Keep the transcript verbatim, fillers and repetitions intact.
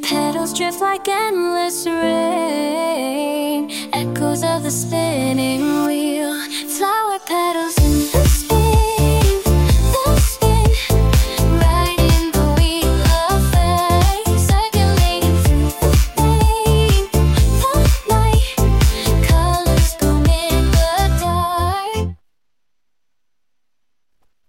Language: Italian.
Petals drift like endless rain, echoes of the spinning wheel.